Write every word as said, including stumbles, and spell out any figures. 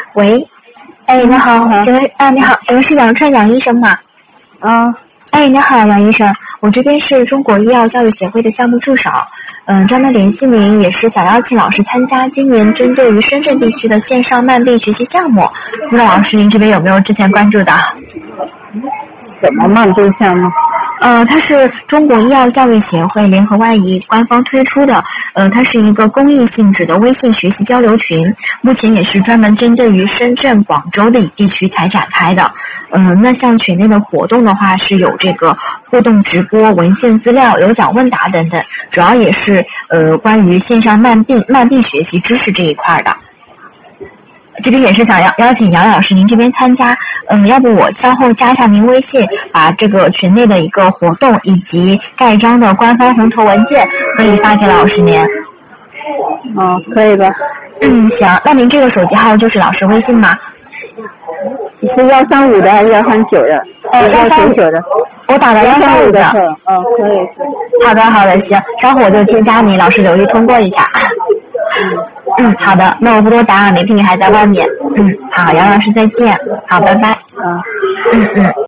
喂，哎，你好，请问啊，你好，请问是杨川杨医生吗？ 啊， 哎，你好，杨医生，我这边是中国医药教育协会的项目助手，嗯，专门联系您也是想邀请老师参加今年针对于深圳地区的线上慢病学习项目，不知道老师您这边有没有之前关注的？ 什么慢病项目？ 呃，它是中国医药教育协会联合万医官方推出的，呃，它是一个公益性质的微信学习交流群，目前也是专门针对于深圳、广州的地区才展开的。嗯、呃，那像群内的活动的话，是有这个互动直播、文献资料、有奖问答等等，主要也是呃关于线上慢病慢病学习知识这一块的。这边也是想邀邀请杨老师您这边参加，嗯，要不我稍后加上您微信，把这个群内的一个活动以及盖章的官方红头文件可以发给老师您。 哦，可以吧？ 嗯，行，那您这个手机号就是老师微信吗？ 是幺三五的还是幺三九的？ 呃，幺三九的。 我打了幺三五的。 嗯，可以。 好的，好的，行，稍后我就添加你，老师留意通过一下。嗯，好的，那我不多打，媒体还在外面。嗯，好，杨老师再见。好，拜拜。 嗯， 嗯嗯。